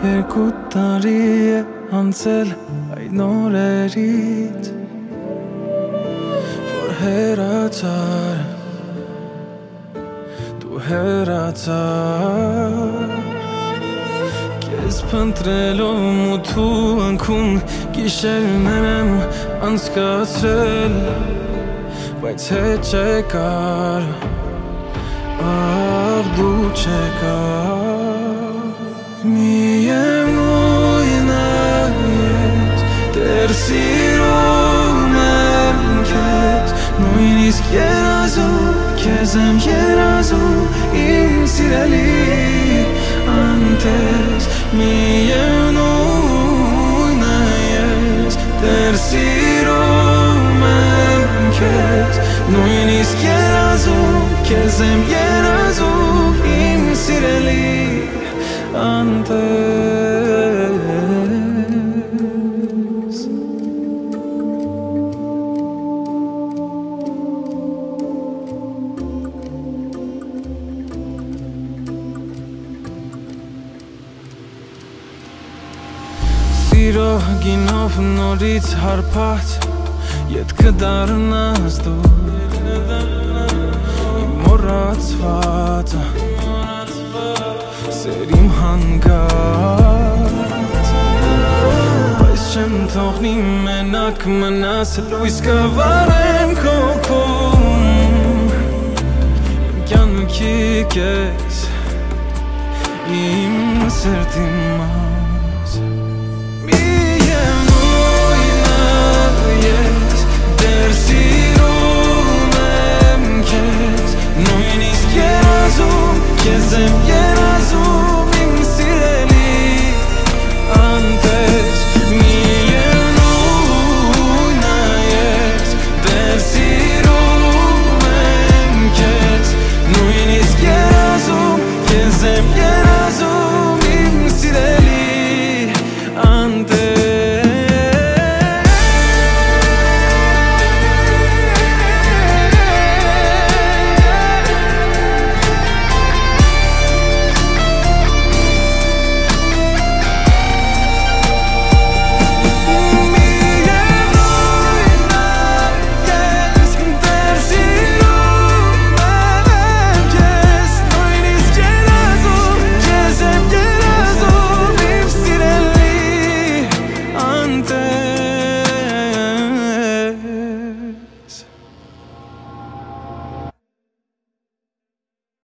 երկու տարի է անցել այն օրերից, որ հեռացար, դու հեռացար, քեզ փնտրելով մութու անքում գիշերներ եմ անցկացրել, բայց հետ չեկար, ախ դու չեկար, միևնույն է ես դեռ սիրում եմ քեզ, նույնիսկ երազում քեզ եմ երազում իմ սիրելի անտես, միևնույն է ես դեռ սիրում եմ քեզ, նույնիսկ երազում քեզ եմ երազում իմ սիրելի անտես, սիրո գինով նորից հարբած ետ կդառնաս դու մոռացվածը սերիմ հանգած, բայց չեմ թողնի մենակ մնաս, լույս կվարեմ քո օգում, իմ կյանքի կես իմ սրտի մոտ,